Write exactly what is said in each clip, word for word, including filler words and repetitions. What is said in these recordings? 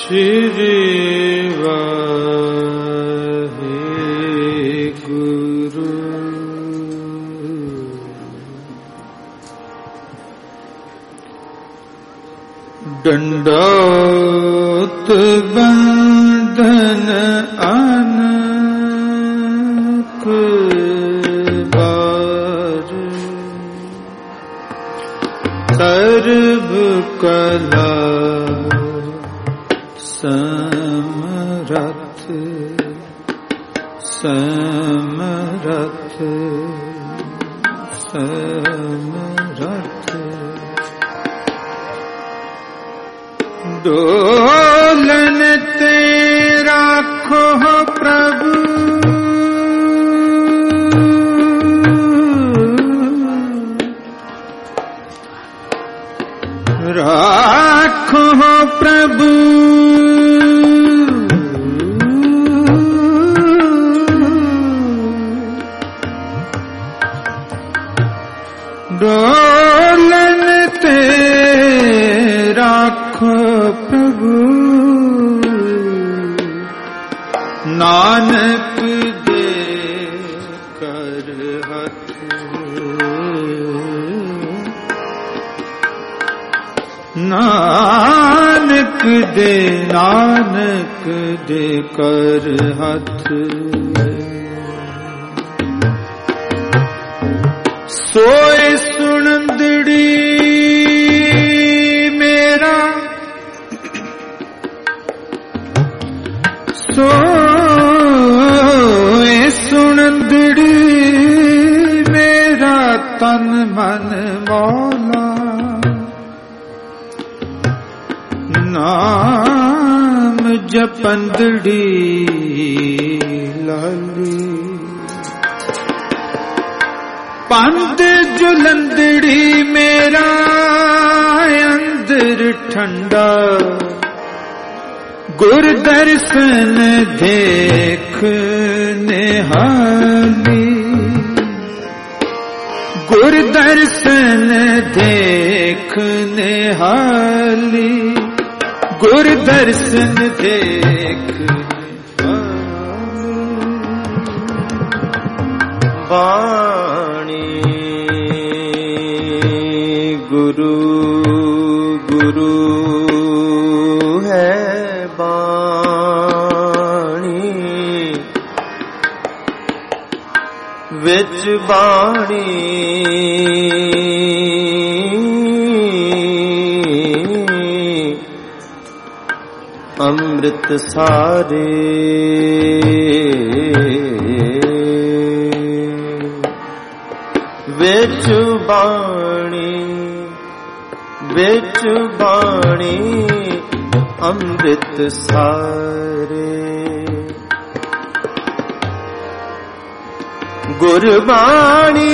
श्री वाहेगुरु। दंडोत बंधन अनक बार, सर्व कला समरथ समरथ समरथ। डोलन ते राखो प्रभु, राखो प्रभु डोलन ते राखो प्रभु। नानक दे कर हथ, नानक दे नानक दे कर हथ। सोए सुनंदड़ी मेरा, सोए सुनंदड़ी मेरा तन मन मौला। नाम जपंदड़ी लाली, पंद जुलंदड़ी मेरा अंदर ठंडा। गुर दर्शन देख निहाली, गुर दर्शन देख निहाली, गुर दर्शन देख बाणी। गुरु गुरु है बाणी, विच बाणी अमृत सारे। विच बाणी विच बाणी अमृत सारे। गुरबाणी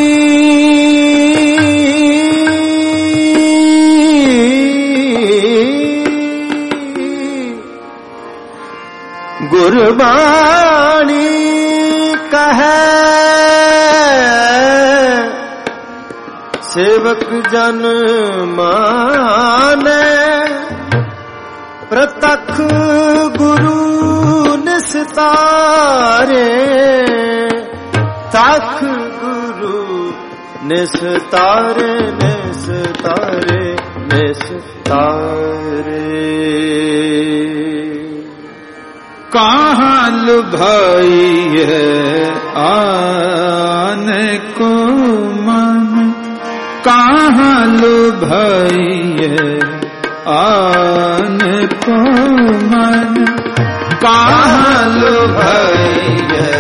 गुरबाणी कहे सेवक जन माने। प्रतख गुरु निस्तारे, तख गुरु निस्तारे निस्तारे निस्तारे। कहाँ लुभाई है आने को मन, कहाँ लुभाई है आने को मन, कहाँ लुभाई है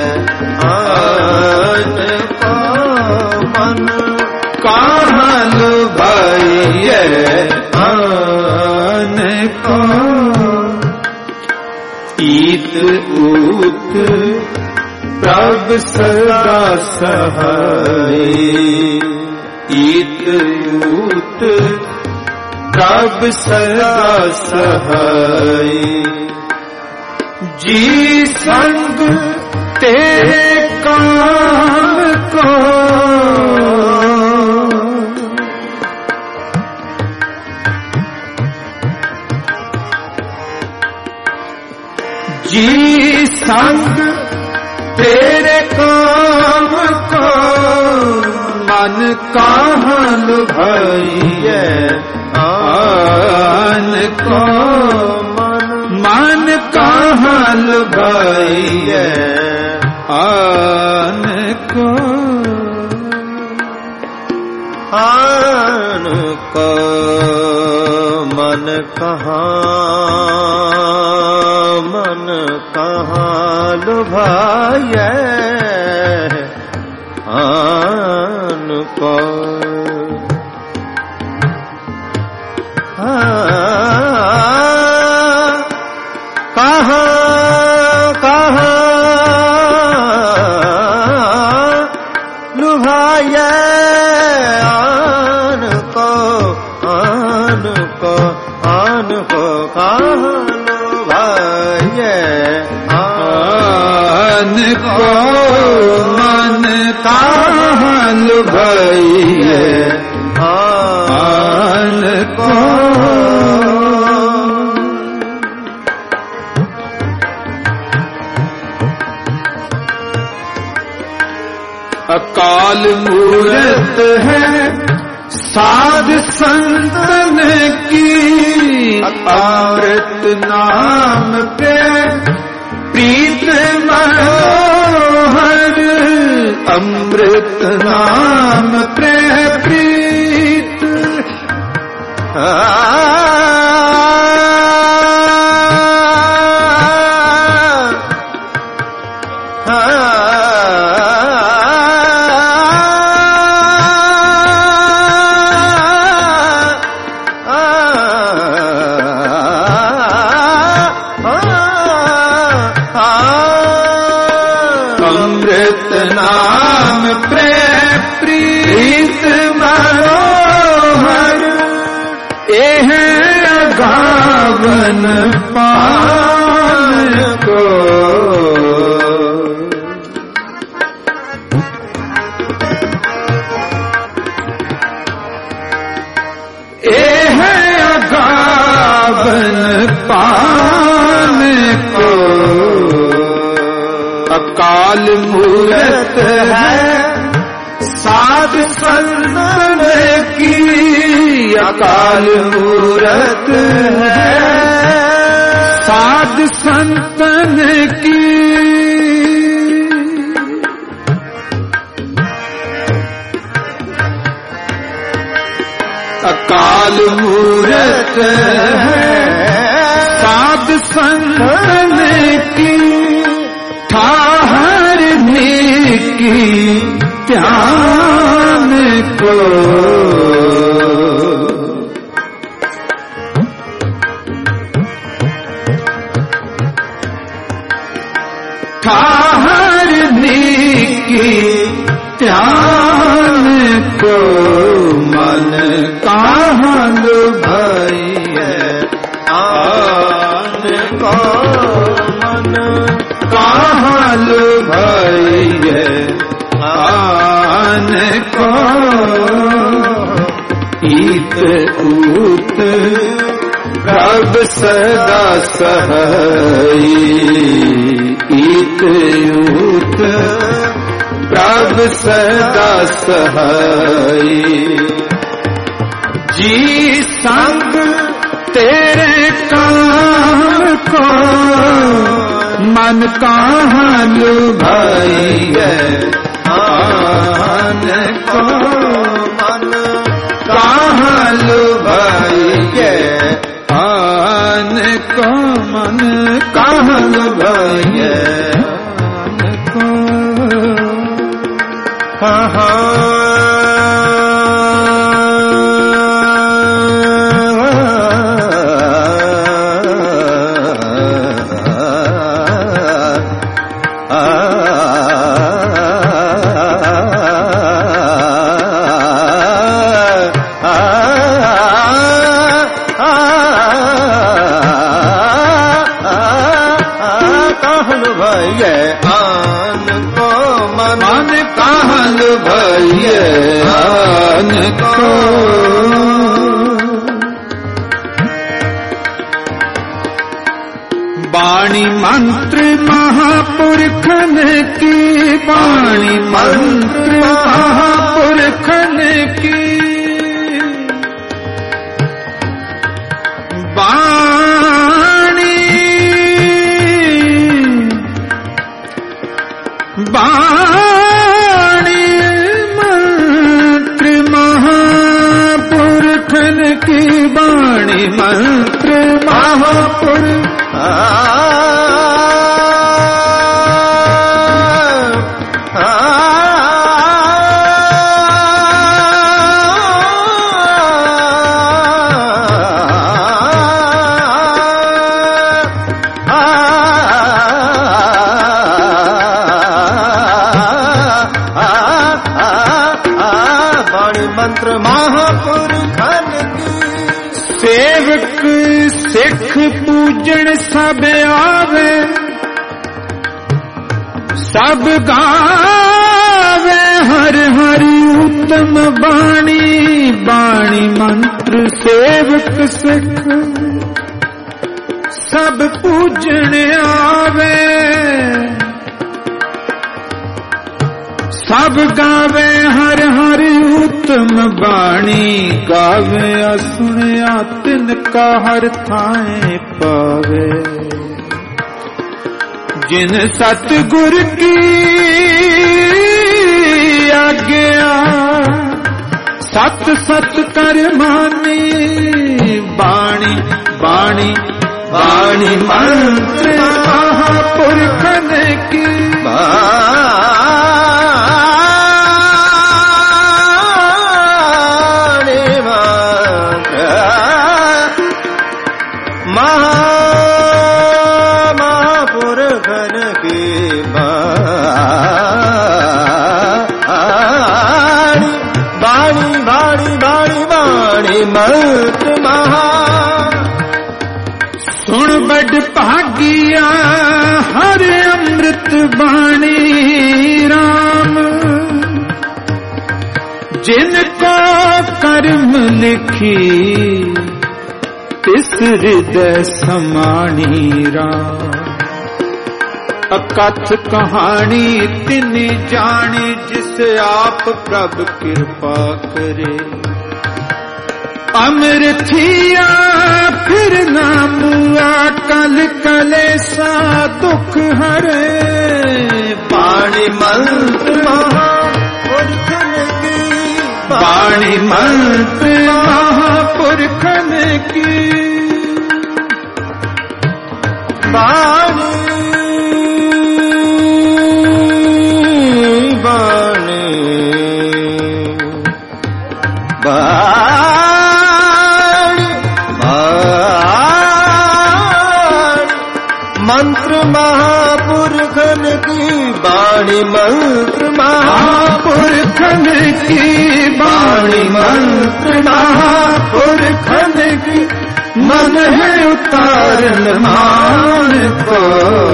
आने को मन, कहाँ लुभाई है आने को। ईत ऊत प्रभ सदा सहाय, ईत ऊत प्रभ सदा सहाय। जी संग तेरे काम को, जी संग तेरे काम को मन कहाँ लुभाइए, आन को मन कहाँ लुभाइए, आन को आन को मन कहाँ मन कहाँ लुभाए, आन को कहाँ कहाँ लुभाए, आन को आन को आन को कहाँ लुभाए, आन को मन कहाँ लुभाइए, आन को अकाल मूरत है साध संतन की, अमृत नाम पे प्रीत मनोहर, अमृत नाम पे प्रीत अमृत नाम प्रीत मनोहर, एह गावन पान को एह गावन पान को, अकाल मूरत है साध संतन की, अकाल मूरत है साध संतन की, अकाल मूरत है साध संतन की, ठहरने की ध्यान को, ठहरने की ध्यान को, मन कहाँ लुभाइए, आन को मन कहाँ लुभाइए, आन को ईत ऊत प्रभ सदा सहाई, ईत ऊत प्रभ सदा सहाई, जी संग तेरे काम को मन कहाँ लुभाइए, आन को मन कहाँ लुभाइए, आन को मन कहाँ लुभाइए, आन को कहाँ लुभाइए, आन को वाणी मंत्र महापुरखन की वाणी, मंत्र महापुरखन की वाणी, वाणी मंत्र महापुरखन की वाणी, मंत्र महापुरख मंत्र महापुरखन की सेवक सिख पूजन सब आवे, सब गावे हर हरि उत्तम बाणी, बाणी मंत्र सेवक सिख सब पूजन आवे, सब गावे हर हरि उत्तम बाणी, गावे सुनिया तिनका हर थाए पावे। जिन सतगुर की आज्ञा सत सत कर मानी, बाणी बाणी बाणी मंत्र महापुरखन की महापुरखन की बाणी, बाणी बाणी बाणी मंत्र महा। सुन बड़ भागिया हर अमृत बाणी राम, जिनको कर्म लिखी तिस हृदय समाणी राम। अकथ कहानी तिनी जानी, जिस आप प्रभ कृपा करे। अमर थिया फिर नाम कल कलेसा दुख हरे, बाणी मंत्र महापुरखन की बाणी मंत्र महापुरखन की बाणी, बाणी बाणी बाणी मंत्र महापुरखन की बाणी, मंत्र महापुरखन की बाणी, मंत्र महापुरखन की। मन है उतारन मान को,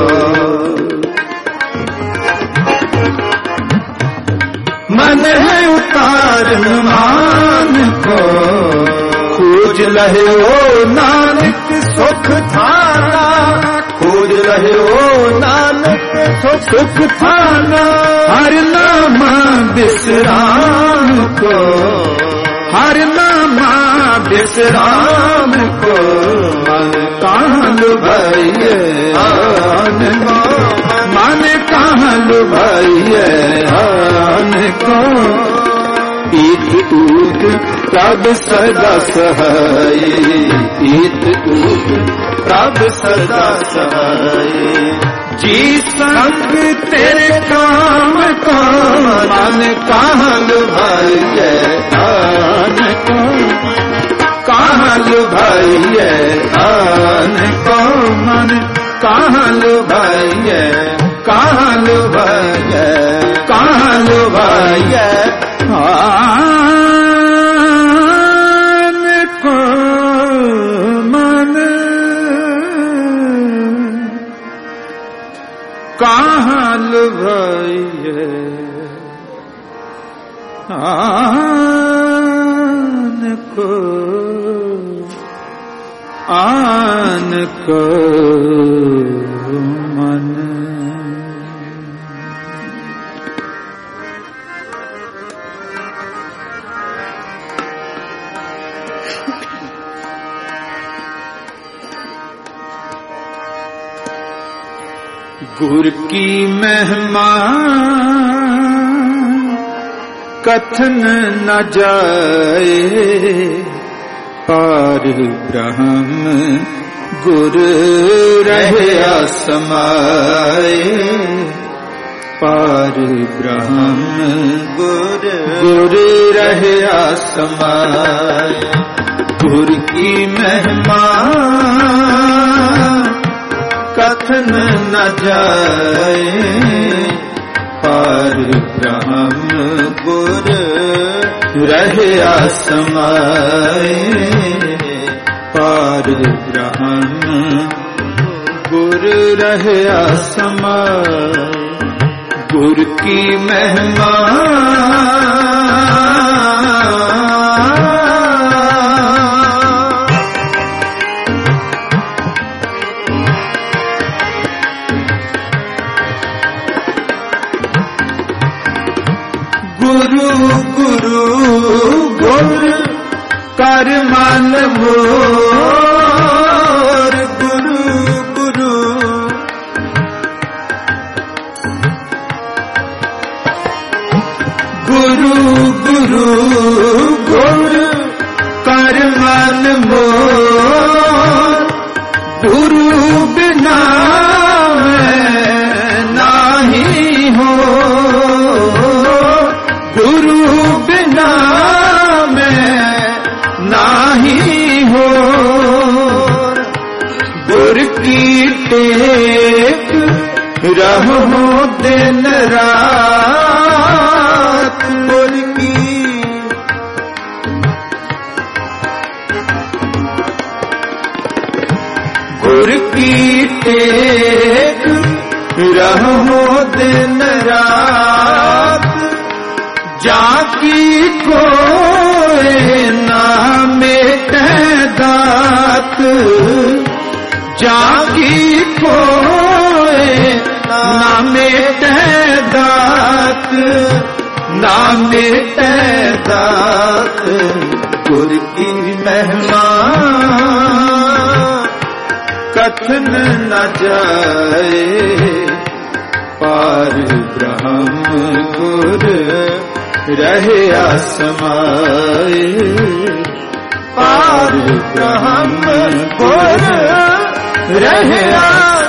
मन है उतारन मान को, खोज लहे ओ नानक सुख थाना, खोज रहे ओ नानक सुख थाना। हर नाम विश्राम को, हर नाम विश्राम को, मन कहाँ लुभाइए आन को, मन कहाँ लुभाइए आन को। ईत ऊत प्रभ सदा सहाय, ईत ऊत प्रभ सदा सहाय। जी संग तेरे काम को, मन कहाँ लुभाइए आन को, कहाँ लुभाइए आन को, मन कहाँ लुभाइए, कहाँ लुभाइए, कहाँ लुभाइए आन को, मन कहाँ लुभाइए आन को, आन को। गुर की महिमा कथन न जाए, पार ब्रह्म गुर रहया समाए, पार ब्रह्म गुर गुर रहया समाए। गुर की महिमा कथन न जाए, पार ब्रह्म गुर रहया समाए, पार ब्रह्म गुर रहया समाए। गुर की महिमा गुरु गुरु गुर कर मन मोर, गुरु गुरु गुरु गुरु गुर कर मन मोर, गुरु बिना मैं नाही हो, गुरु बिना मैं नाही हो। गुर की टेक रहो दिन रात, गुर की गुर की टेक रहो दिन रात, जाकी कोई ना मेटे दात, जाकी कोई ना मेटे दात, ना मेटे दात। गुर की महिमा कथन न जाए, पार ब्रह्म गुर रहया समाए, पार ब्रह्म गुर रहया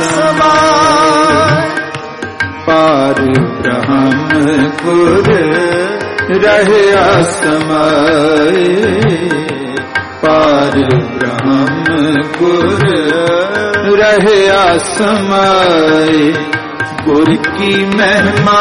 समाए, पार ब्रह्म गुर रहया समाए, पार ब्रह्म गुर रहया समाए। गुर की महिमा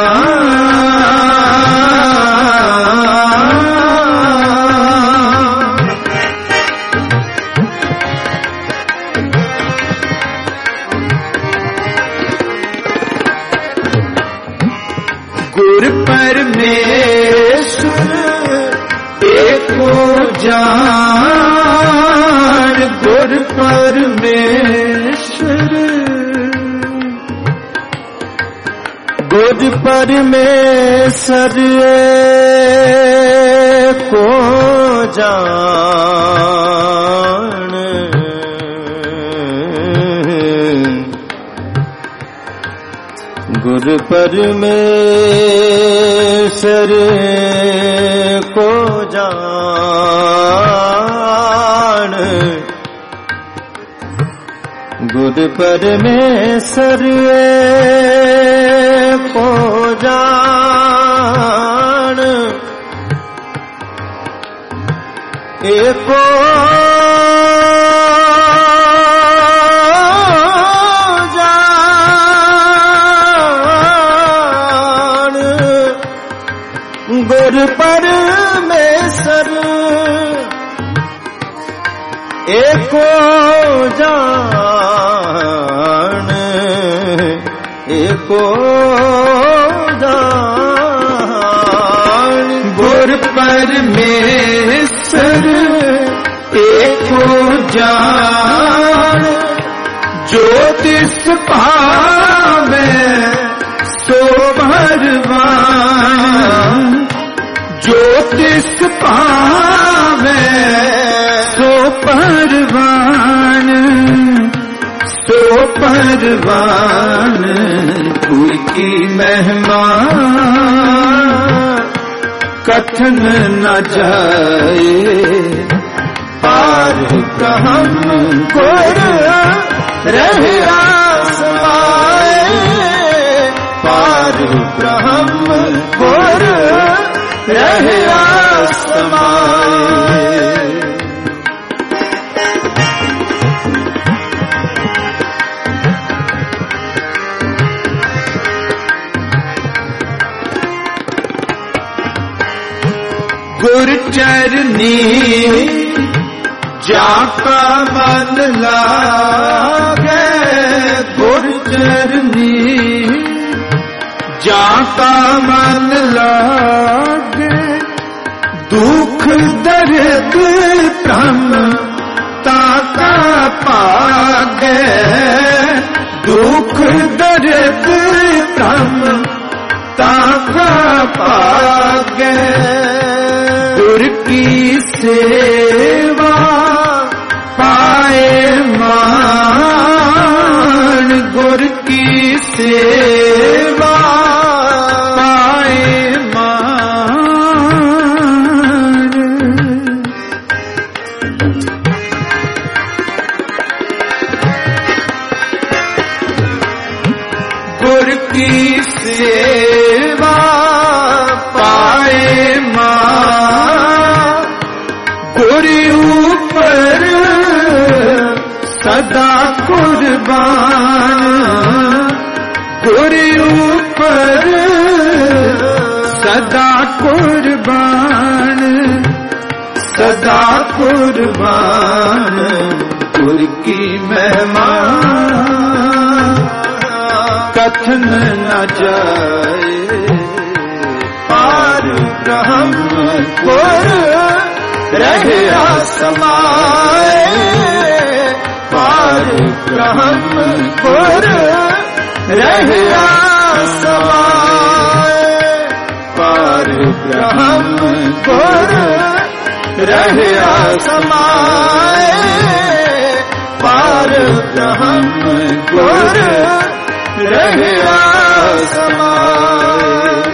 गुर परमेश्वर एको जान, गुर परमेश्वर गुर परमेश्वर एको जान, गुर परमेश्वर को जान, गुर परमेश्वर को जान, एको गुर परमेश्वर एको जान, एको जान। गुर परमेश्वर एको जान, ज्योतिष पावे सो भगवान, ज्योतिष पावे सो परवान, सो परवान गुर की महिमा कथन न जाए पार ब्रह्म गुर रहे समाए पार ब्रह्म गुर रहे समाए गुर चरनी जाका मन लागे गुर चरनी जाका मन लागे दुख दर्द ब्रह्म ताका पागे दुख दर्द ब्रह्म ताका पागे गुर की सेवा पाए मान गुर की सेवा पाए मान गुर की सेवा पाए मान गुरु ऊपर सदा कुर्बान गुरु ऊपर सदा कुर्बान सदा कुर्बान गुर की महिमा कथन न जाए पार ब्रह्म गुर रहे समाए पार ब्रह्म गुर रहे समाए पार ब्रह्म गुर रहे समाए पार ब्रह्म गुर रहे समाए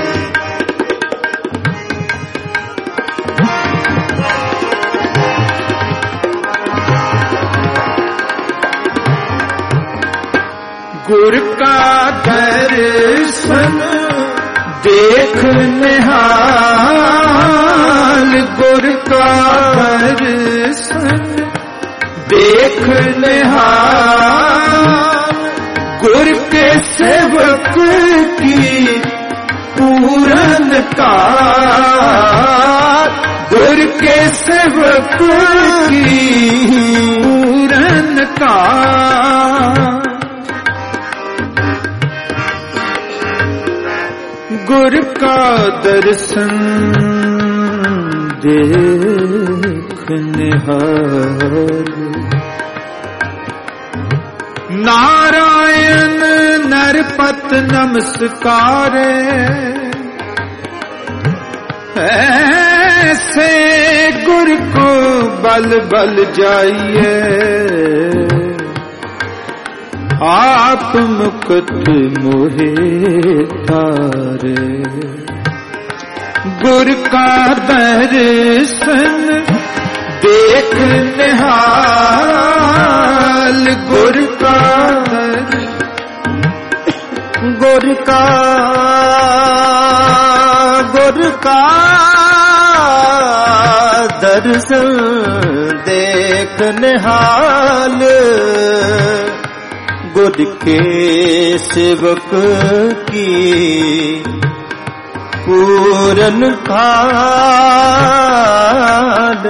गुर का दर्शन देख निहाल गुर का दर्शन देख निहाल गुर के सेवक की पूरन काल गुर के सेवक की पूरन काल गुर का दर्शन देख निहाल नारायण नरपत नमस्कारे ऐसे गुर को बल बल जाइए आप मुकुट मोहे तारे गुर का दर्शन देख निहाल गुर का गुर का गुर का दर्शन देख निहाल गुर के सेवक की पूरन काल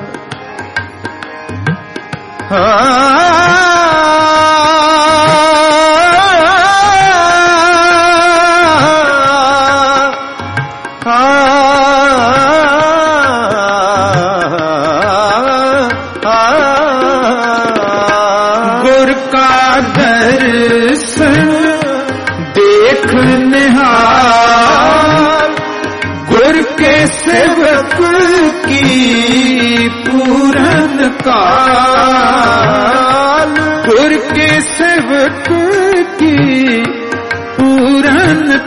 गुर का दर्शन देख निहाल गुर के सेवक की पूरन काल गुर के सेवक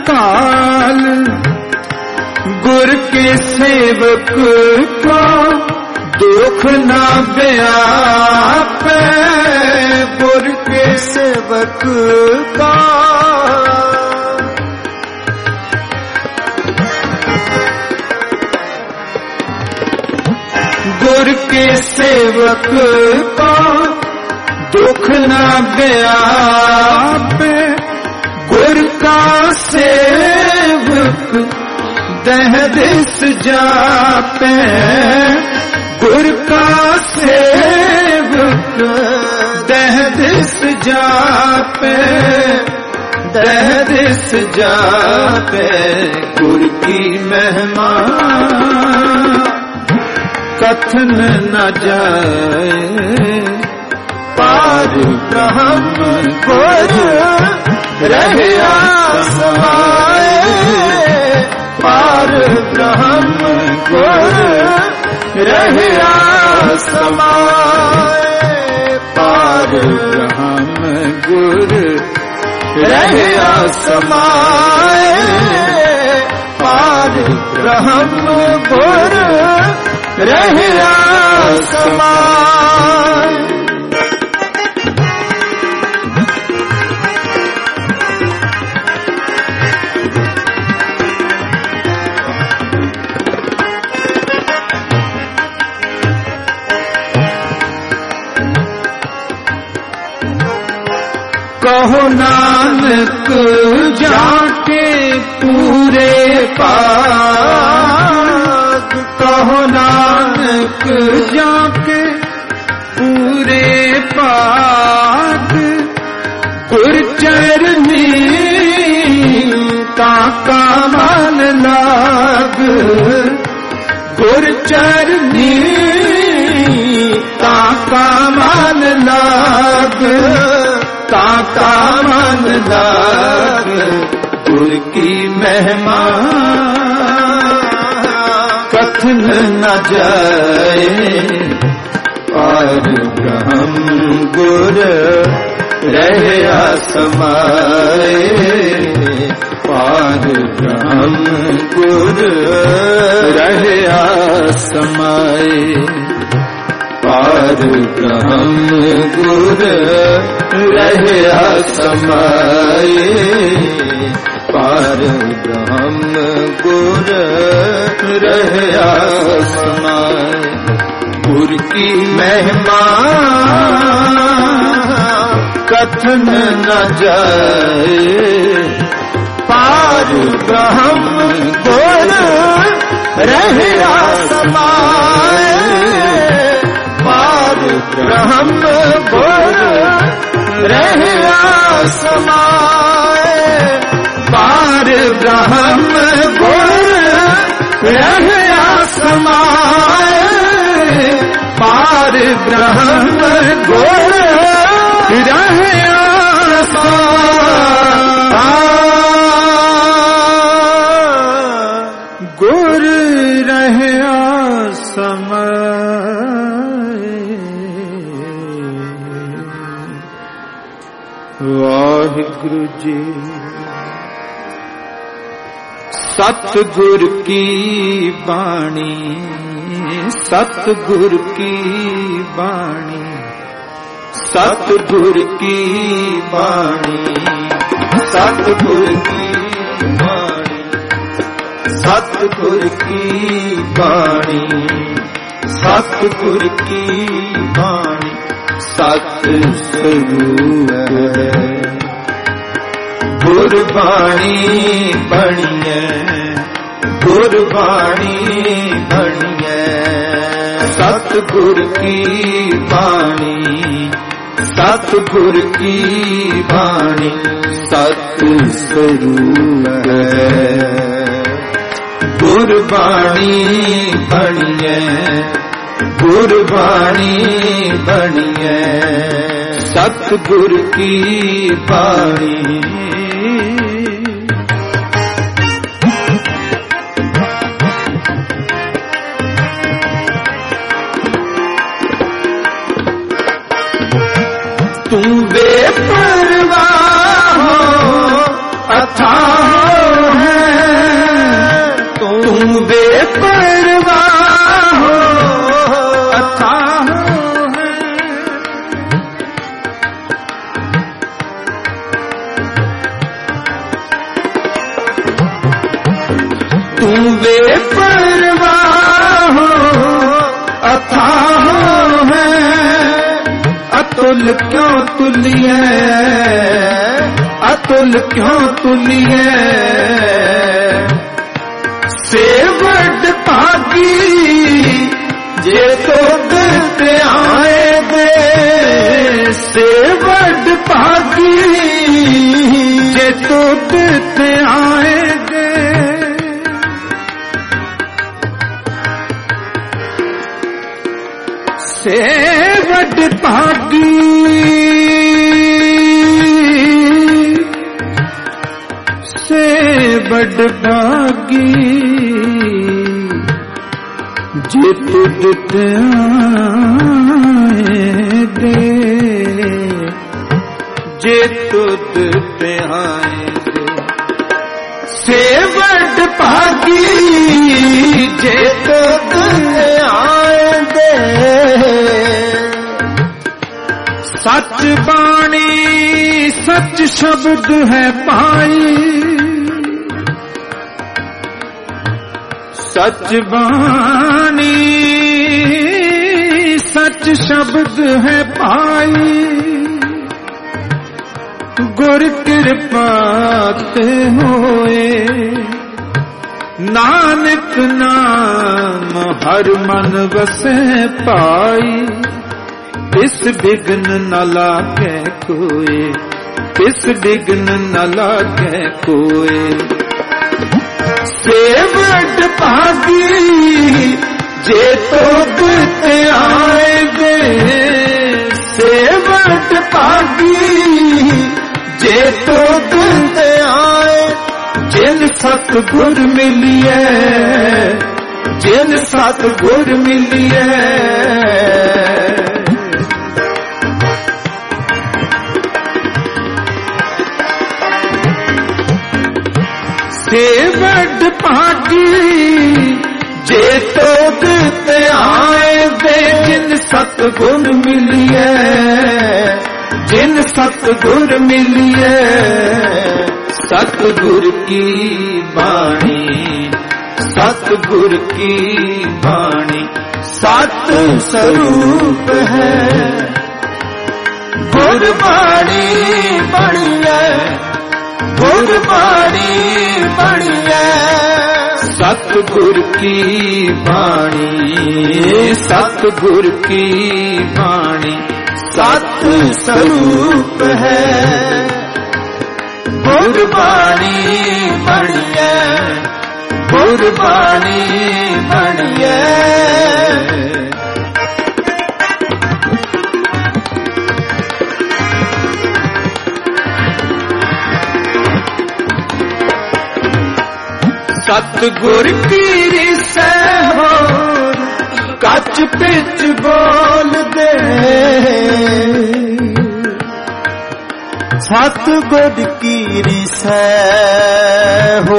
काल गुर के सेवक को दुख ना व्यापे गुर के सेवक का गुर के सेवक का दुख ना व्यापे गुर का सेवक दह दिस जापे गुर का सेवक दह दिस जापे दह दिस जापे गुर की महिमा कथन न जाए पार ब्रह्म गुर रहे समाए पार ब्रह्म गुर रहे समाए पार ब्रह्म गुर रहे समाए पार ब्रह्म गुर रहे समाए कहो नानक जाके पूरे पाग कहो नानक जाके पूरे पाग गुर चरनी ताका मन लाग गुर चरनी ताका मन लाग ताका मन लाग गुर की महिमा कथन न जाए पार ब्रह्म गुर रहे समाए पार ब्रह्म गुर रहे समाए पार ब्रह्म गुर रहे समाए पार ब्रह्म गुर रहे समाए गुर की महिमा कथन न जाए पार ब्रह्म गुर रहे समाए पार ब्रह्म गुर रहे समाए पार ब्रह्म गुर रहे समाए पार ब्रह्म गुर रहे गुर रहे समाए वाहिगुरु जी सतगुर की बाणी सतगुर की बाणी सतगुर की बाणी सतगुर की बाणी सतगुर की बाणी सतगुर की बाणी सत स्वरूप है गुरबाणी बणिए गुरबाणी बणिए सतगुर की बाणी सतगुर की बाणी सत स्वरूप है गुरबाणी बणिए गुरबाणी बणिए सतगुर की बाणी तुम बेपरवाह हो अथाह तुलिए अतुल क्यों तुलिए से वड भागी जे तो दिते आए दे से वड भागी जे तो दिते आए दे से वड भागी से वड भागी जे तुद आए दे जे तुद आए दे से वड भागी जे तुद आए दे सच बाणी सच शब्द है पाई सच बाणी सच शब्द है पाई गुर कृपा ते होए नानक नाम हर मन वसे पाई इस बिघ्न न लागे कोई इस बिघ्न न लागे कोई से वड भागी जे तो दिते आए दे से वड भागी जे तो दिते आए जिन सतगुर मिलिए जिन सतगुर मिलिए से वड भागी जे तो दिते आए दे जिन सतगुर मिलिए जिन सतगुर मिलिए सतगुर की बाणी सतगुर की बाणी सत स्वरूप है गुरबाणी बढ़िया गुरबाणी बढ़िया सतगुर की बाणी सतगुर की बाणी सत स्वरूप है गुरबाणी बढ़िया गुरबाणी बढ़िया सतगुर की रिसै हो कच पिच बोल दे सतगुर की रिसै हो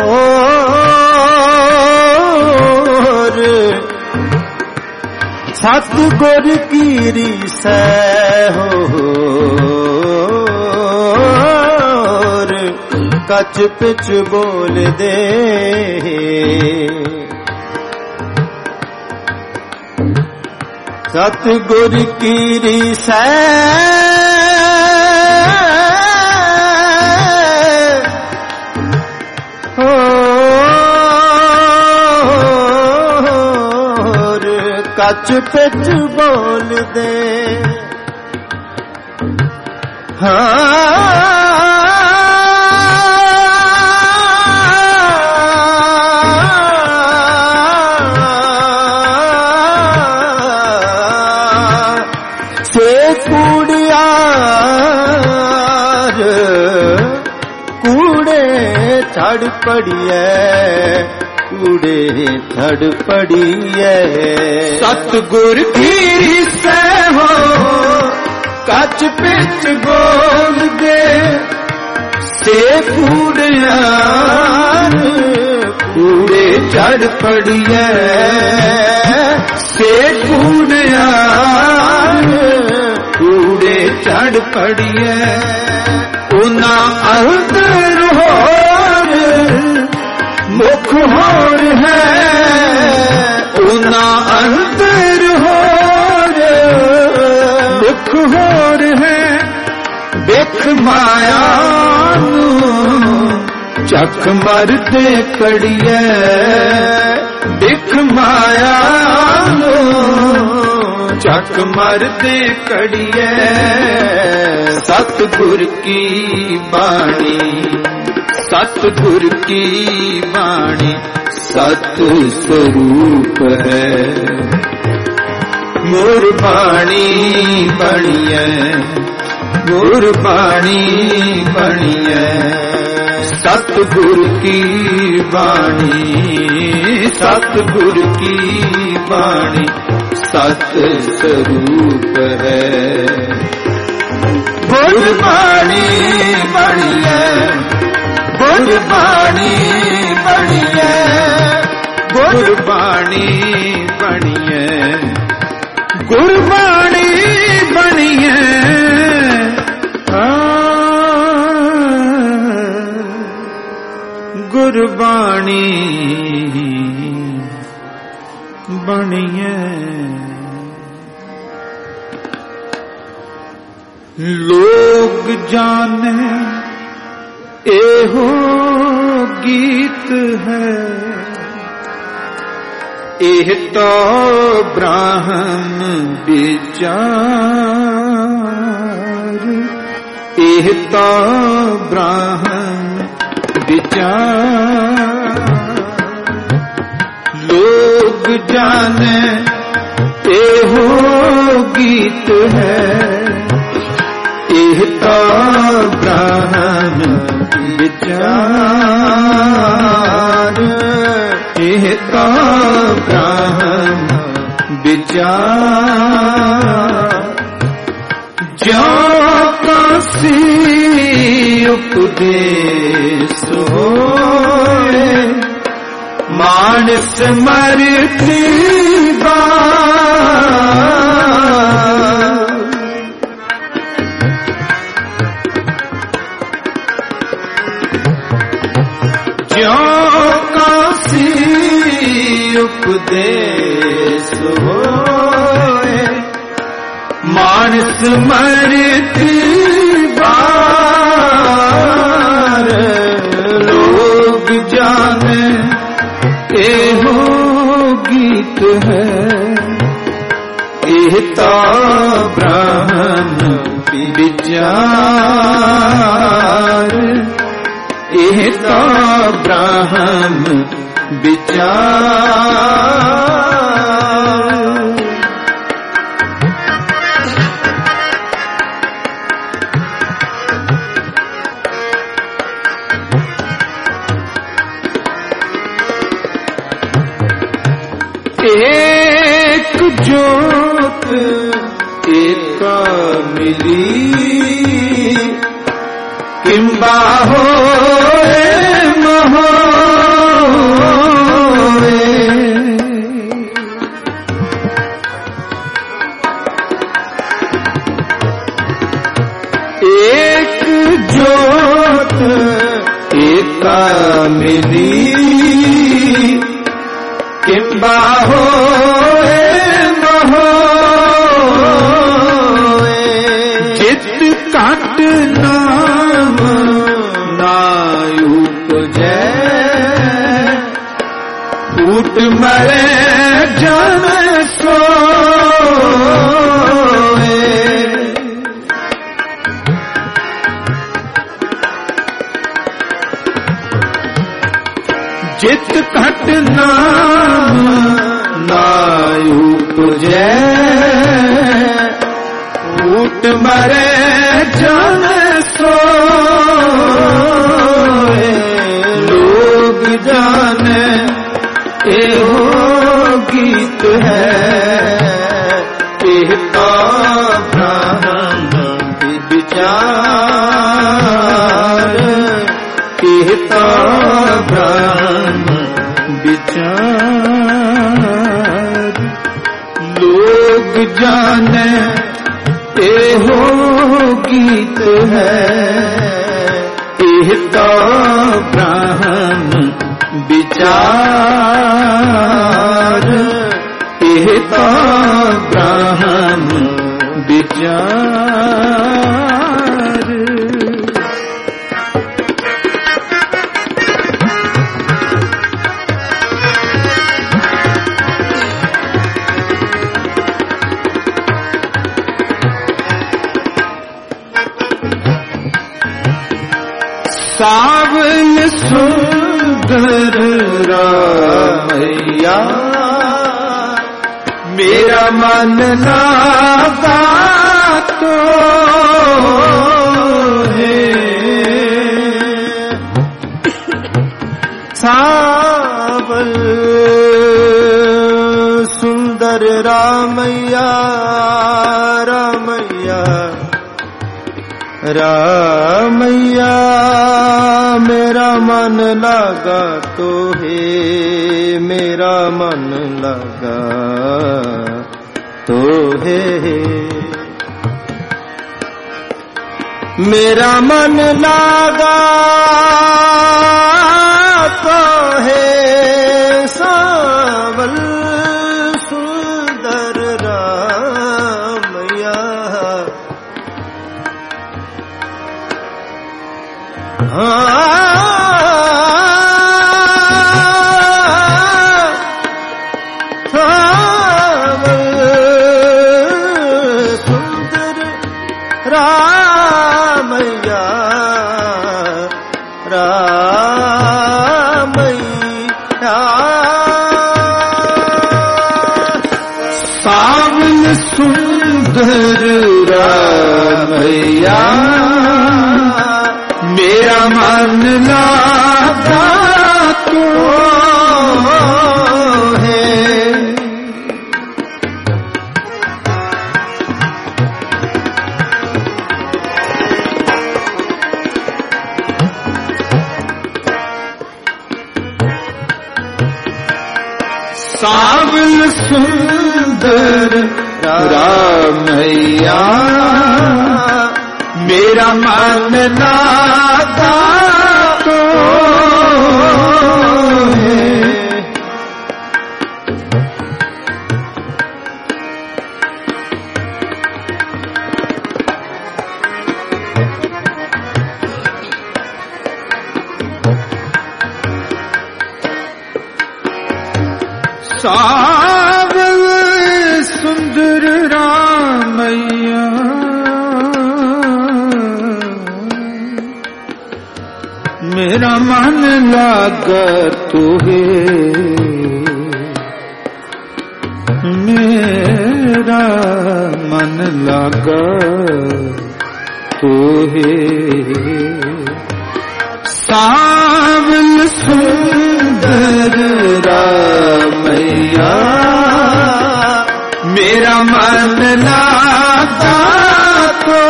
सतगुर की रिसै हो कच पिच बोल दे सतगुर की रिसै हो कच पिच बोल दे हाँ थड़ पड़िए कूड़े थड़ पड़िए सतगुर की रिसै हो कच पिच बोल दे से कूड़िया कूड़े चढ़ पड़िए से कूड़िया कूड़े चढ़ पड़िए उना अंदर होर मुख होर है उना अंदर होर मुख होर है देख माया चख मरते कड़िए देख माया चख मरते कड़िए सतगुर की बाणी सतगुर की बाणी सत स्वरूप है गुरबाणी बणिए गुरबाणी बणिए सतगुर की बाणी सतगुर की बाणी सत स्वरूप है गुरबाणी बणिए गुरबाणी बणिए गुरबाणी बणिए गुरबाणी बणिए गुरबाणी बणिए लोग जाने एहो गीत है एह तो ब्राह्मण विचार एह तो ब्राह्मण विचार लोग जाने एहो गीत है एह तो ब्राह्मण विचार एह तो ब्राह्मण विचार जो कासी उपदेश होए मानस मरती बार जो कासी उपदेश होए मानस मरती बार लोग जाने एहो गीत है एह तो ब्राह्मण विचार एह तो ब्राह्मण विचार एक जोत एक मिली किंबा होए महोए एक जोत एक मिली किंबा होए महोए चित काट नाम नायुप जय फूट मरे जन सोए चित कट नाम नायुप जय फूट मरे जन सोए लोग जाने एहो गीत है एह तो ब्राह्मण विचार एह तो ब्राह्मण विचार लोग जाने एहो गीत है एह तो ब्राह्मण विचार एह तो ब्राह्मण विचार सावल सुंदर रामैया मेरा मन लागा तो है। सावल सुंदर रामैया रामैया रामैया मेरा मन लगा तो है मेरा मन लगा तो है मेरा मन लगा तो है सावल सुंदर रामैया सुंदर रामैया रामैया सावल सुंदर रामैया मेरा मन लागा तो है। सावल सुंदर रामैया मेरा मन लागा तो है। सावल सुंदर रामैया मेरा मन लागा तो है मेरा मन लागा तो है। सावल सुंदर रामैया मेरा मन लागा तो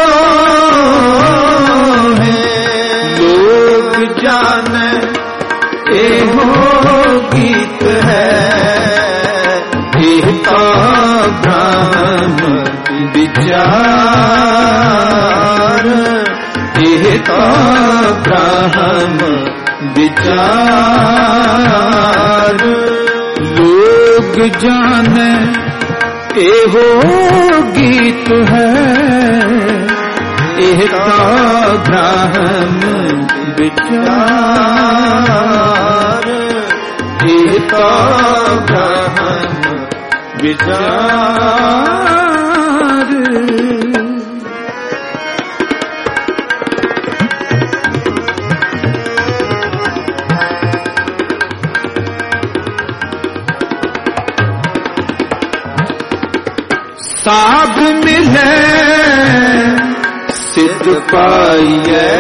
है। लोग जाने ए हो गीत है कहता ब्रह्म विचार कहता ब्रह्म विचार। लोग जाने एहो गीत है कहता ब्रह्म विचार कहता ब्रह्म विचार। साध मिले सिद्ध पाइए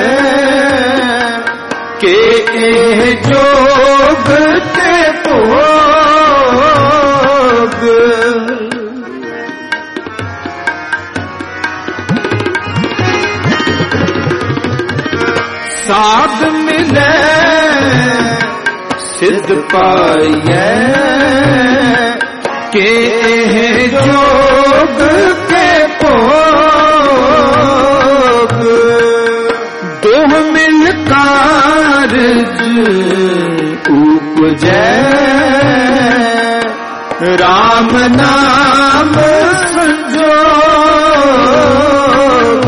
के जोग के भोग। साध मिले सिद्ध पाइए के जोग के भोग। दोह मिल कारज उपजै राम नाम संजोग।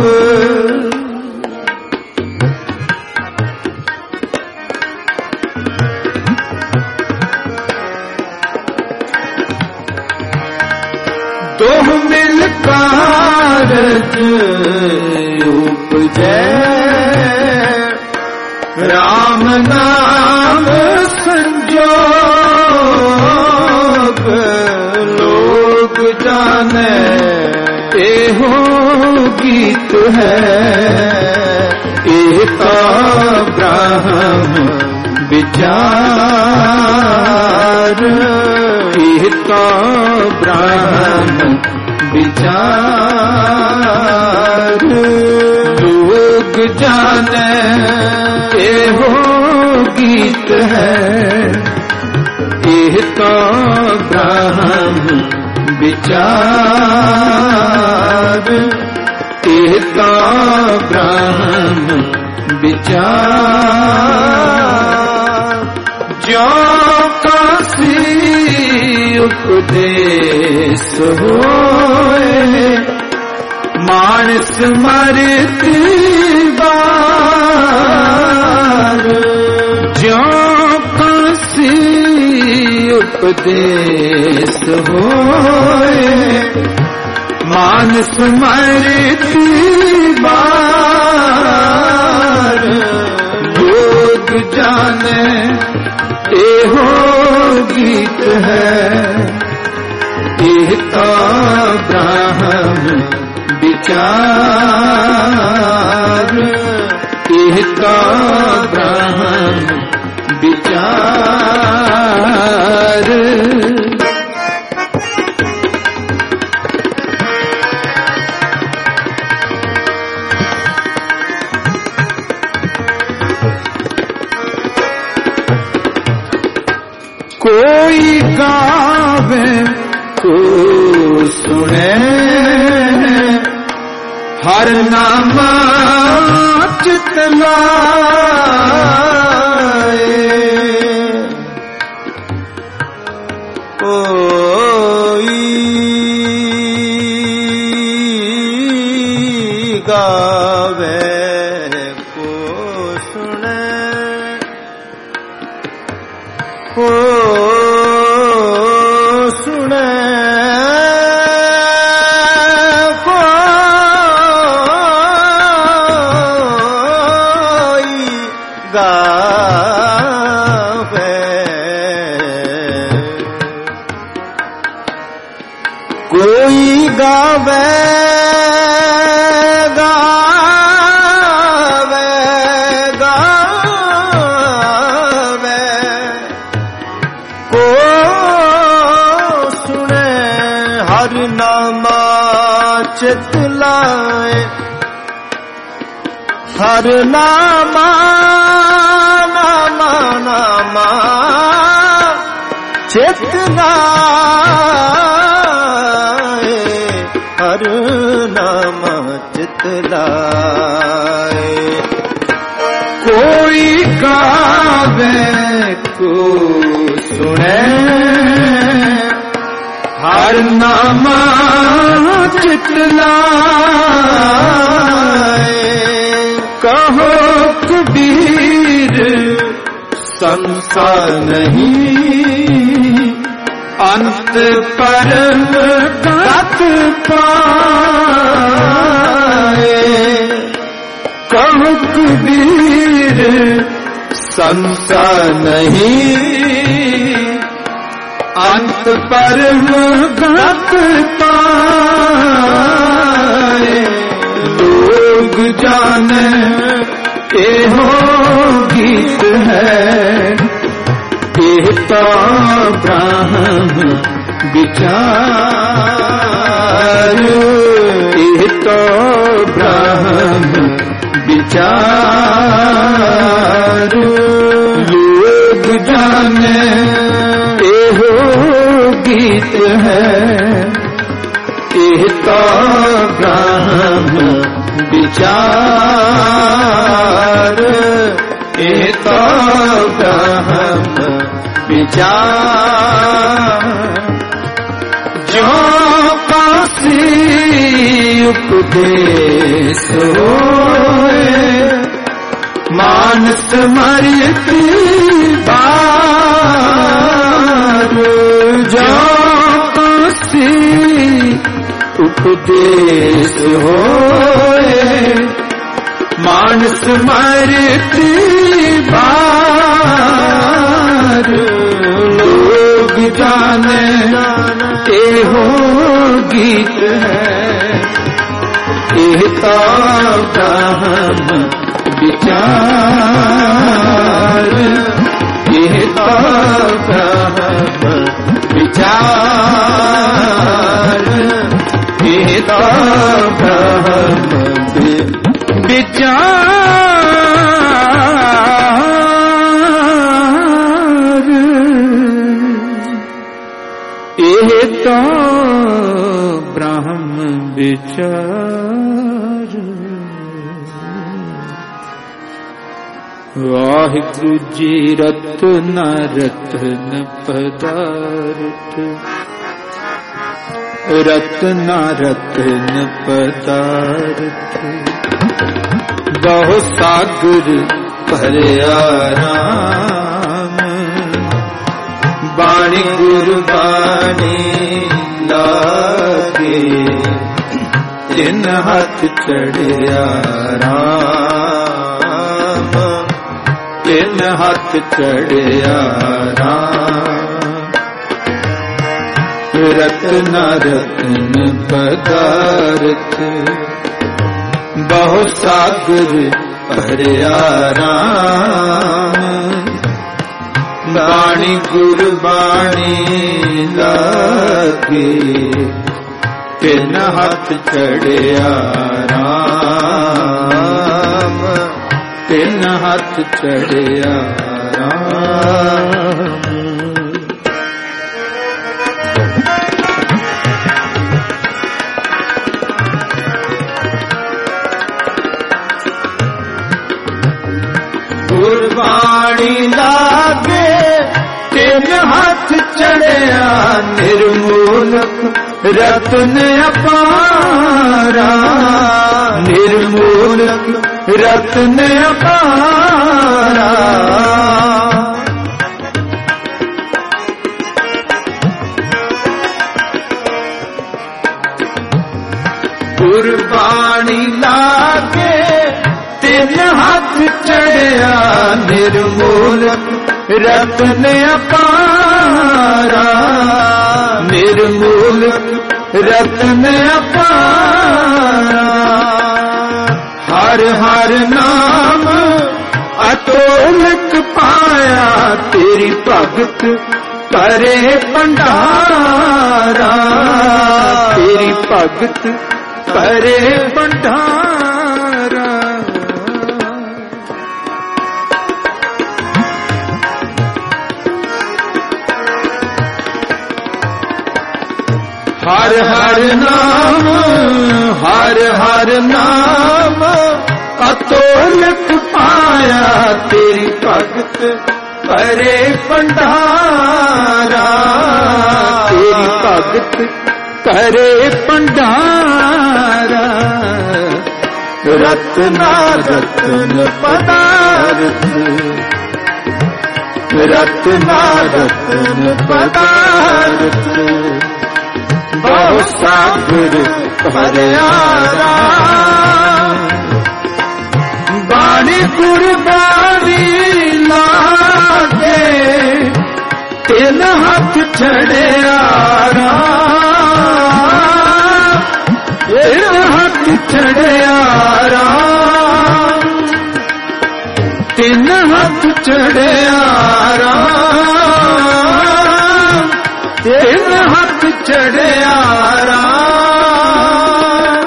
दोह मिल कारज उपजै राम नाम संजोग लोग जाने एहो गीत है एता ब्रह्म विचार एता ब्रह्म विचार लोग जाने एहो गीत है एता ब्रह्म विचार एता ब्रह्म विचार जो काशी उपदेश होए मानस मरती बार जो काशी उपदेश होए मानस मरती बार लोग जाने एहो गीत है एता ब्रह्म विचार एता ब्रह्म विचार कोई गावे को सुने हर नाम चित लाए कोई गावे को सुने को सुने कोई गावे कोई गावे गावे गावे को सुने हर नामा चित लाए हर नामा नामा नामा चित लाए हर नामा चित लाए कोई गावे को सुने हर नाम चित लाए कहो कबीर संसार नहीं अंत परम गत पाए कहो कबीर संसार नहीं अंत परम गत पाए लोग जाने एहो गीत है एता ब्रह्म विचार एता ब्रह्म विचार लोग जाने एहो गीत है एता ब्रह्म विचार एता ब्रह्म विचार जो काशी उपदेश होए मानस मरती बार जो काशी उपदेश होए मानस मरती बार लोग जाने के हो गीत है कहता ब्रह्म विचार कहता ब्रह्म विचार कहता ब्रह्म विचार एह तो ब्रह्म विचार। वाहिगुरु जी रत्न रत्न पदार्थ रत्न रत्न पदार्थ बहु सागर भरिया राम बाणी गुरु बाणी लागे तीन हाथ चढ़िया राम तीन हाथ चढ़िया राम रत्न रत्न पदार्थ बहु सागर भरिया राम बाणी गुरु बाणी लागे तीन हाथ चढ़िया राम तीन हाथ चढ़िया राम। गुरबाणी लागे तीन हाथ चढ़िया निर्मूलक रत्न अपारा निर्मूलक रत्न अपारा गुरबाणी लागे तीन हाथ चढ़िया निर्मूलक रत्न अपारा निर्मूलक रत्न अपारा। हर हर नाम अतोलक पाया तेरी भगत करे भंडारा तेरी भगत करे भंडारा। हर हर नाम हर हर नाम अतोलक पाया तेरी भगत करे भंडारा तेरी भगत करे भंडारा। रत्ना रत्न पदार्थ रत्ना रत्न पदार्थ बहु सागर भरिया राम बाणी गुरबाणी लागे तीन हाथ चढ़िया राम तीन हाथ चढ़िया राम तीन हाथ चढ़िया राम तीन हाथ चढ़िया राम।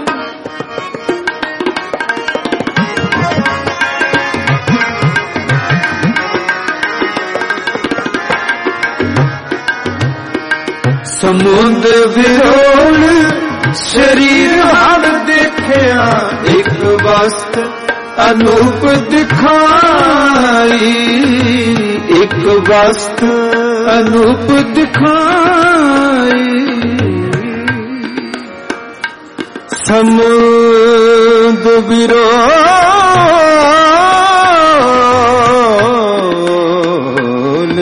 समुद्र विरोल शरीर हर देखिया एक वस्त अनूप दिखाई एक वस्त अनूप दिखाई। समुद्र विरोल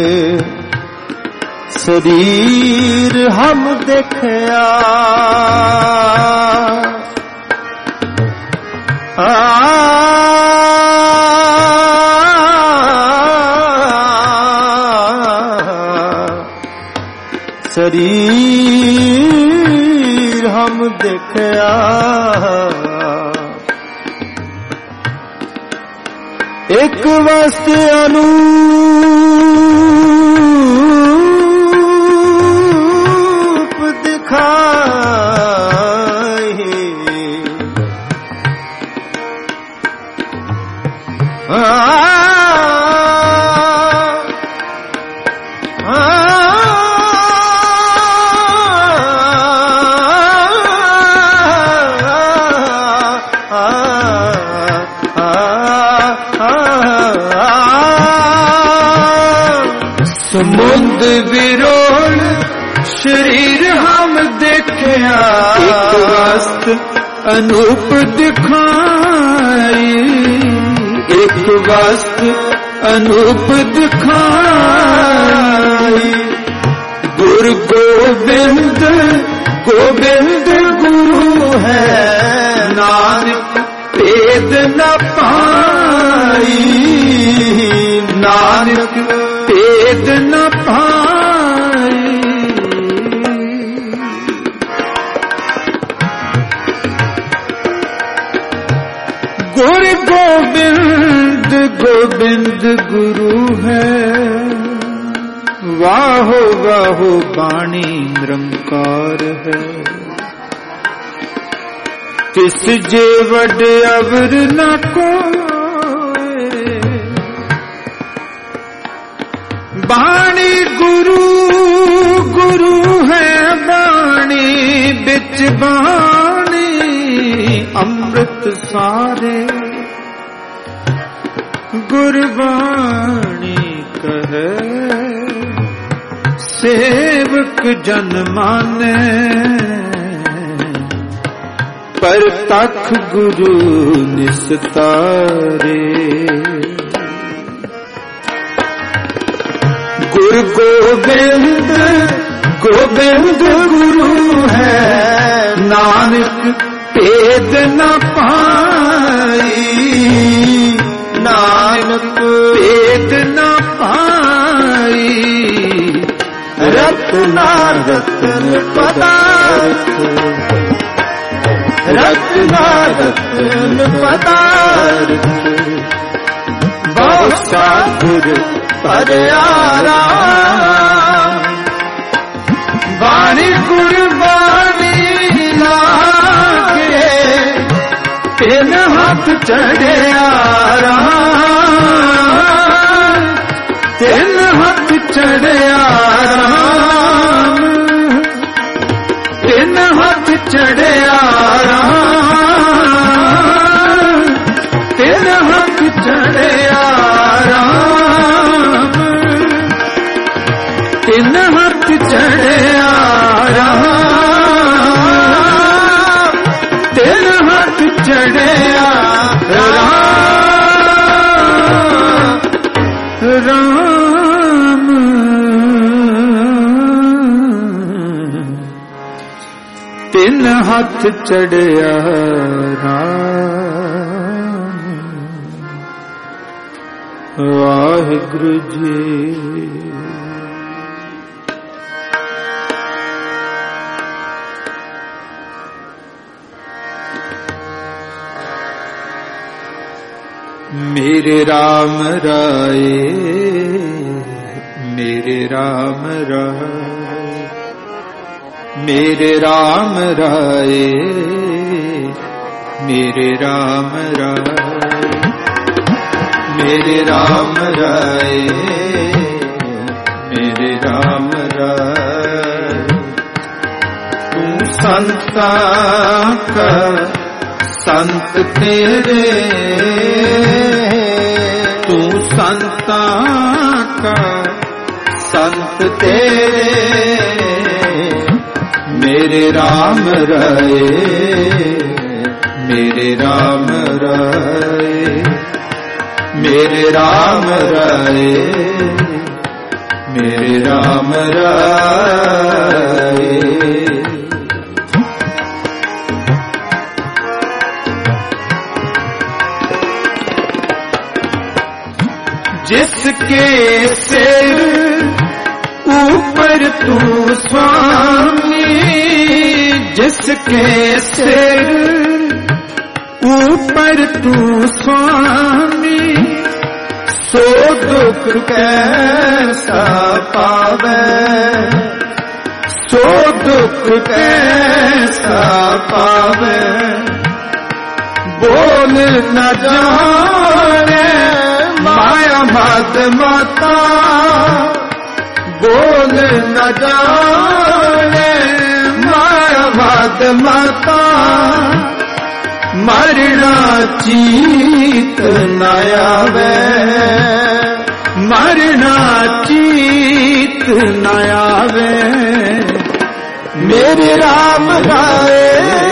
शरीर हम देखया आ शरीर हम देखया, एक वास्ते अनूप दिखाए, आ, समुद्र विरोल शरीर हम देखया, एक वस्त अनूप दिखाई, एक वस्त अनूप दिखाई। गुरु गोविंद गोविंद गुरु है, नानक भेद न पाई, नानक भेद न पाई। गुरु गोविंद गोविंद गुरु है, वाहो वाहो बाणी निरंकार है। तिस जे वड अवर न कोय, बाणी गुरु गुरु है, बाणी बिच बाणी अमृत सारे, गुरबाणी कहे सेवक जन माने, पर तख गुरु निस्तारे। गुरु गोविंद गोविंद गुरु है, नानक भेद न पाई, नानक भेद न पाई। रत्ना रत्न पदार्थ, रत्ना रत्न पदार्थ, बहुत साधुर पर आराम। बाणी गुरबाणी लागे, तीन हाथ चढ़े आराम, तीन हाथ चढ़े आराम, तीन हाथ चढ़े आराम, तीन हाथ चढ़े आराम, तीन हाथ चढ़े आराम, तीन हाथ चढ़े आराम। राम तीन हाथ चढ़या राम, वाहिगुरु जी। मेरे राम राय, मेरे राम राय, मेरे राम राय, मेरे राम राय, मेरे राम राय, मेरे राम राय। तू संता का संत तेरे, तू संता का संत तेरे, मेरे राम राय, मेरे राम राय, मेरे राम राय, मेरे राम राय। जिसके सिर ऊपर तू स्वामी जिसके सिर, ऊपर तू स्वामी सो दुख कैसा पावे, सो दुख कैसा पावे। बोल न जाने माया मद माता, बोल न जाने माया मद माता। मरना चीत न आवे, मरना चीत न आवे। मेरे राम राय,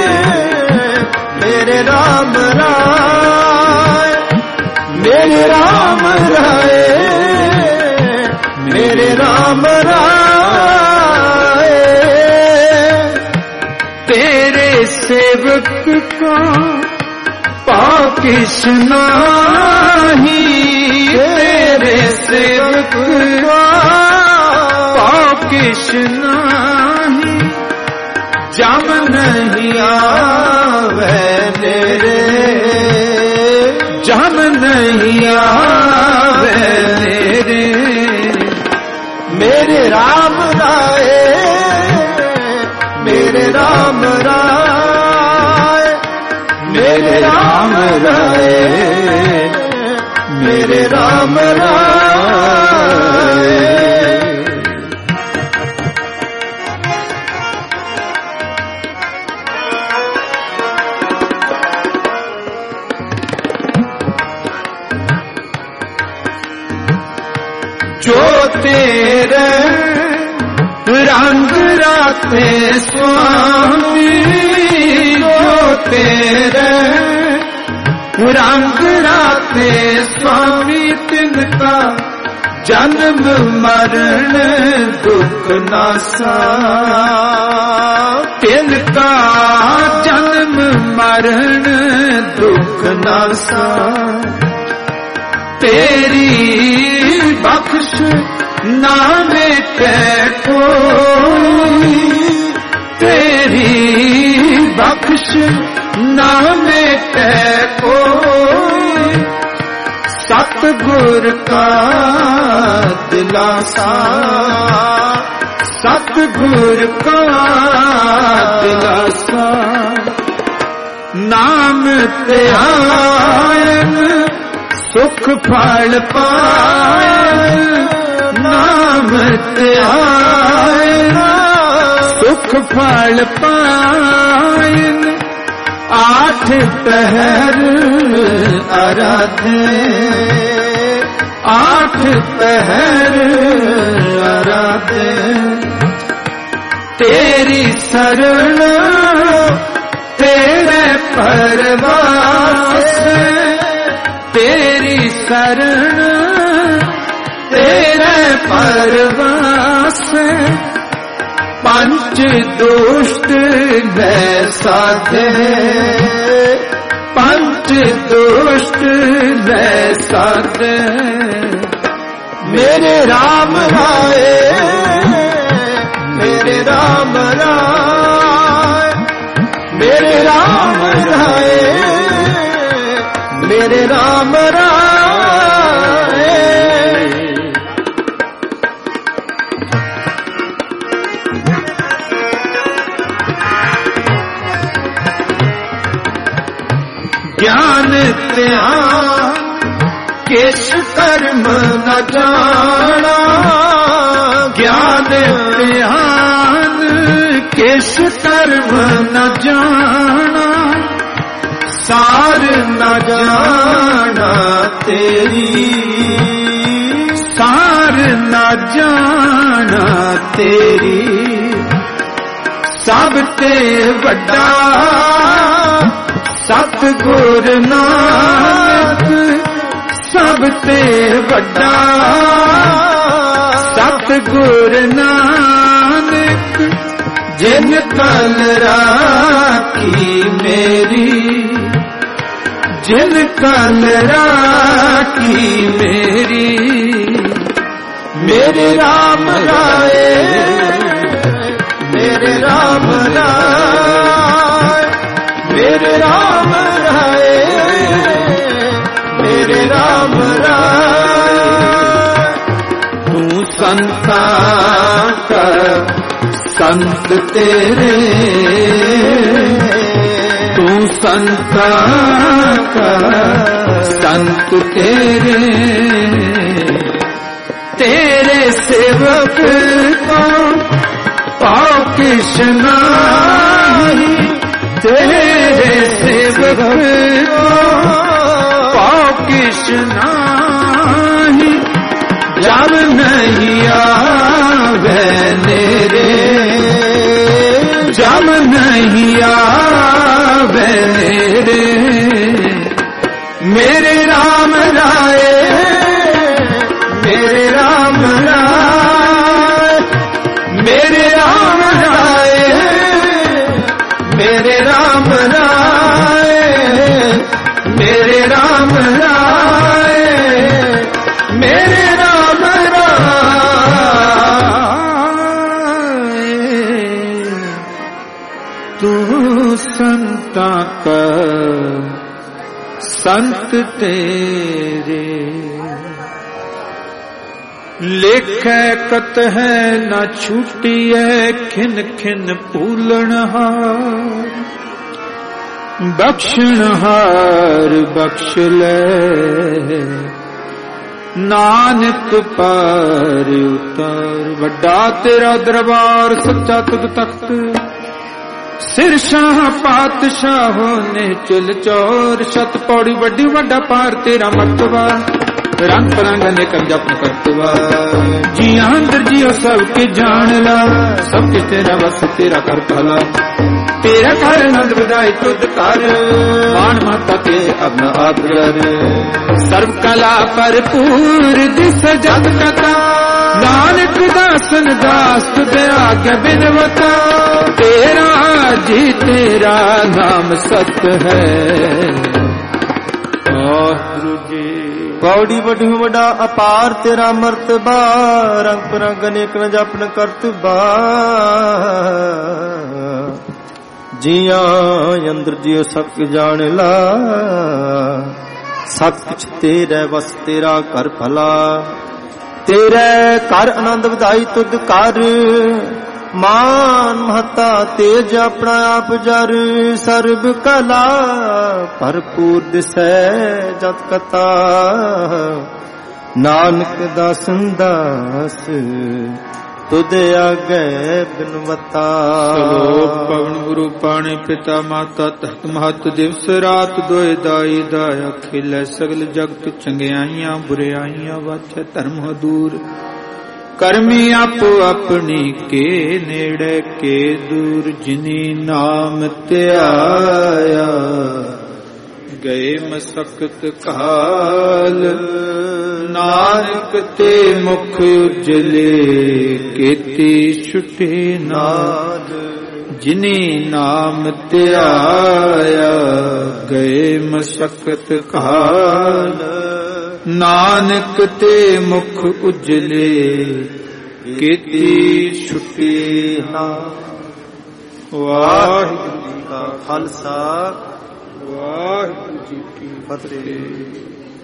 मेरे राम राय, मेरे राम राय, मेरे राम राय। तेरे सेवक का पाकिश नाही, तेरे सेवक का पाकिश नाही। जम नहीं आवे तेरे, जम नहीं आवे तेरे। मेरे राम राय, मेरे राम राय, मेरे राम राय, मेरे राम राय। जो तेरे रंग राते स्वामी, जो तेरे रंग राते स्वामी। तिनका जन्म मरण दुख नासा, तिनका जन्म मरण दुख नासा। तेरी बख्श नामे कै कोई, तेरी बख्श नामे कै कोई। सतगुर का दिलासा, सतगुर का दिलासा। नाम ते आयन सुख फल पाए, नाम ते आयन सुख फल पाए। आठ पहर आराधे, आठ पहर आराधे। तेरी शरण तेरे परवास, तेरी शरण तेरे परवास। पंच दुष्ट भय साधे, पंच दुष्ट भय साधे। मेरे राम राय, मेरे राम राय, मेरे राम राय, मेरे राम राय। ज्ञान ध्यान किस कर्म न जाना, ज्ञान ध्यान किस कर्म न जाना। सार न जाना तेरी, सार न जाना तेरी। सब ते वड्डा सतगुर नानक, सब ते वड्डा सतगुर नानक। जिन कल राखी मेरी, जिन कल राखी मेरी। मेरे राम राय, मेरे राम राय, मेरे राम राय, मेरे राम राय। तू संता का संत तेरे, तू संता का संत तेरे, तेरे सेवक को पाओ कृष्णा, तेरे सेवक को पाओ कृष्णा, जब नहीं आवे मेरे, जब नहीं आवे मेरे, मेरे राम राय, मेरे राम राय, मेरे राम राय, मेरे राम राय, मेरे राम राय, मेरे राम राय। तू संता का संत तेरे, लेखै कत है न छूटिए, खिन खिन पूलनहार, बख्शनहार बख्श ले, नानक पार उतार। वड्डा तेरा दरबार सच्चा तुद तख्त, सिर शाह पातशाहों ने चुल चोर, शत पौड़ी वड्डी वड्डा पार तेरा मर्तबा, रंग पलंग ने कर जप करतवा। जिया अंदर जियो सबके जान ला, सबके तेरा बस तेरा कर भला, तेरा कर नंद बधाई तुद कर, मान माता के अपना आदर। सर्व कला भरपूर दिस जग कथा, नानक दासन दास तुझे आज्ञा बिनवता, तेरा जी तेरा नाम सत्य है। पौड़ी वड्डी वड्डा अपार तेरा मर्तबा, रंग परंग अनेक न जपन करतबा। जिया अंदर जियो सब जान ला, सब कुछ तेरे बस तेरा कर भला, तेरे कर आनंद ਵਧਾਈ तुद कर, मान महता तेज अपना आप जर, सर्ब कला भरपूर दिसै जत कथा, नानक दासन दास तुद आगे बिनवता। सलोक पवन गुरु पाणे पिता माता, तहत महत दिवस रात दोए दाई दाया, खिलै सगल जगत चंगियाइयां बुराइयां, वाचै धर्म दूर, करमी आपो अपनी के नेड़े के दूर, जिनी नाम त्याया गए मसकत काल, नानक ते मुख उजले केती छुटे नाद, जिनी नाम त्याया गए मसकत काल, नानक ते मुख उजले केती छुटी नाद। वाहिगुरू जी का खालसा, वाहिगुरू जी की फतेह।